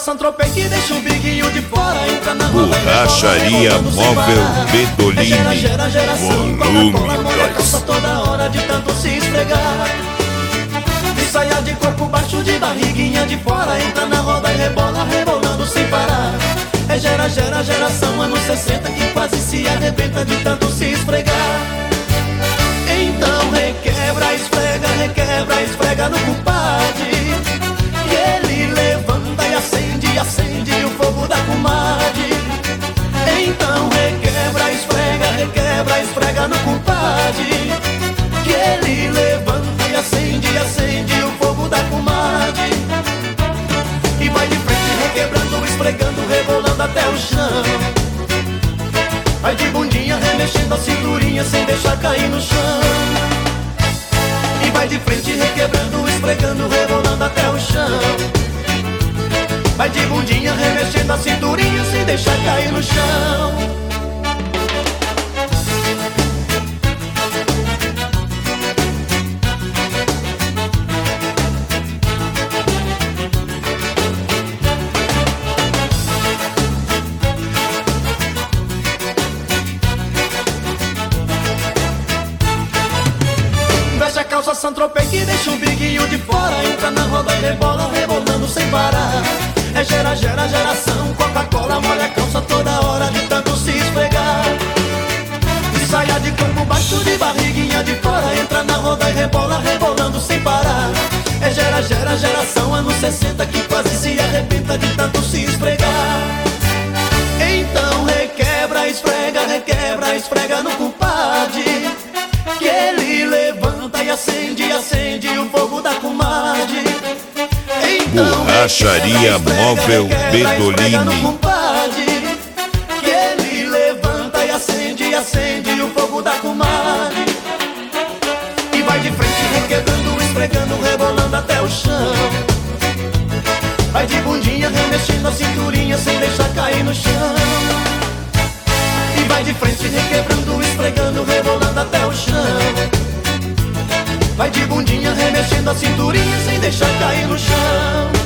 Santropei que deixa o biguinho de fora. Entra na roda, Borracharia Móvel Bedolini, volume 2. Toda hora de tanto se esfregar. De saia de corpo baixo, de barriguinha de fora. Entra na roda e rebola, rebolando sem parar. É geração anos 60 que quase se arrebenta de tanto se esfregar. Então requebra, esfrega no compadre, que ele levanta e acende o fogo da comadre. Então requebra, esfrega no compadre, que ele levanta e acende o fogo da comadre. E vai de frente requebrando, esfregando, rebolando até o chão. Vai de bundinha remexendo a cinturinha sem deixar cair no chão. E vai de frente requebrando, esfregando, rebolando até o chão. Vai de bundinha remexendo a cinturinha sem deixar cair no chão. Calça Santropei que deixa o biguinho de fora. Entra na roda e rebola, rebolando sem parar. É geração, Coca-Cola molha a calça toda hora de tanto se esfregar. E saia de corpo baixo, de barriguinha de fora. Entra na roda e rebola, rebolando sem parar. É geração anos 60 que quase se arrebenta de tanto se esfregar. Então requebra, esfrega no compadre, que ele levanta e acende o fogo da comadre. Então Borracharia Móvel Bedolini, compadre, que ele levanta e acende o fogo da comadre. E vai de frente requebrando, esfregando, rebolando até o chão. Vai de bundinha remexendo a cinturinha sem deixar cair no chão. E vai de frente requebrando, esfregando, rebolando até o chão. Vai de bundinha remexendo a cinturinha sem deixar cair no chão.